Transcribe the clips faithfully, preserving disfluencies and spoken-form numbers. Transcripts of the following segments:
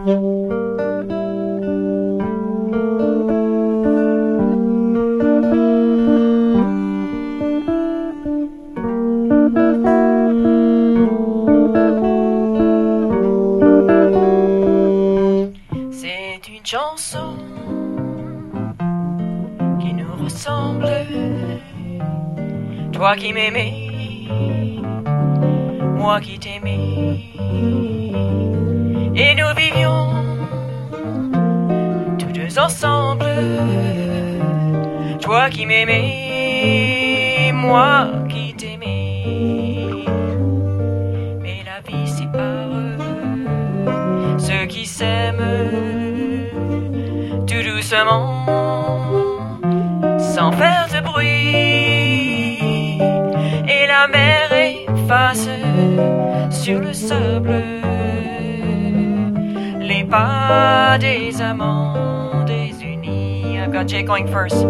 Chanson qui nous ressemble, toi qui m'aimais, moi qui t'aimais, et nous vivions tous deux ensemble, toi qui m'aimais, moi qui t'aimais, mais la vie sépare ceux qui s'aiment tout doucement, sans faire de bruit, et la mer efface sur le sable les pas des amants désunis. I've got Jake going first.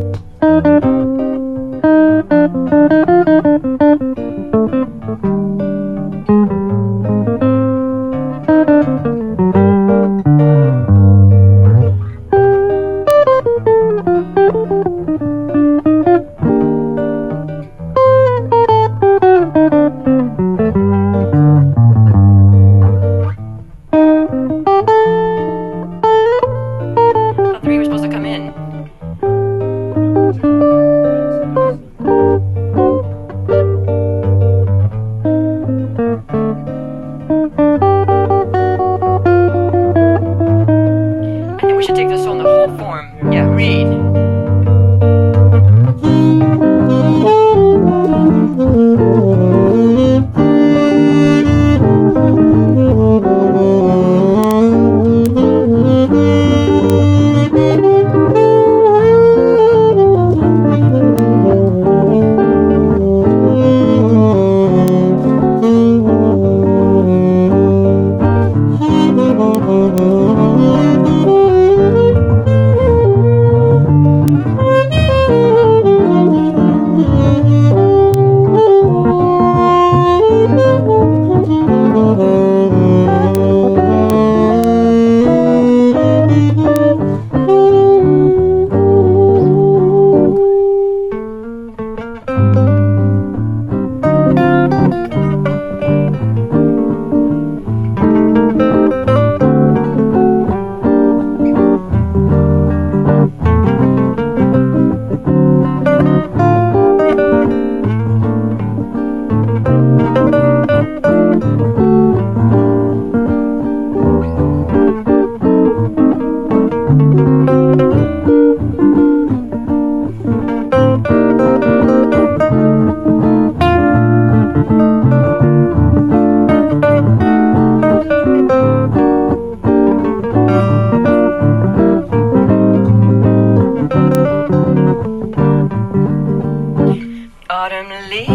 Autumn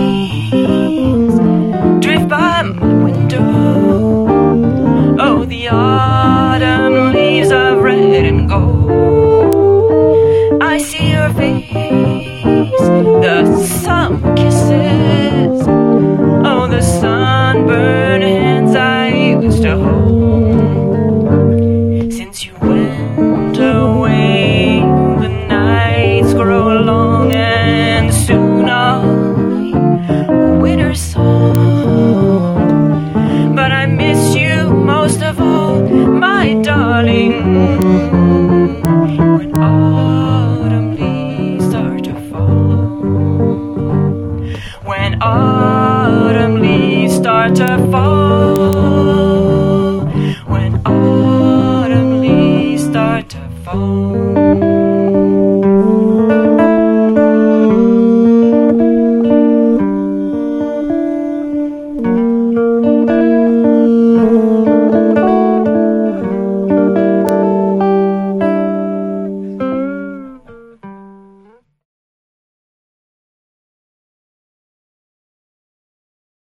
leaves drift by my window. Oh, the autumn leaves of red and gold. I see your face, the sun kisses. Oh, the sunburned hands I used to hold. Since you went away, the nights grow long and soon I'll winter song. But I miss you most of all, my darling. When autumn leaves start to fall, when autumn leaves start to fall.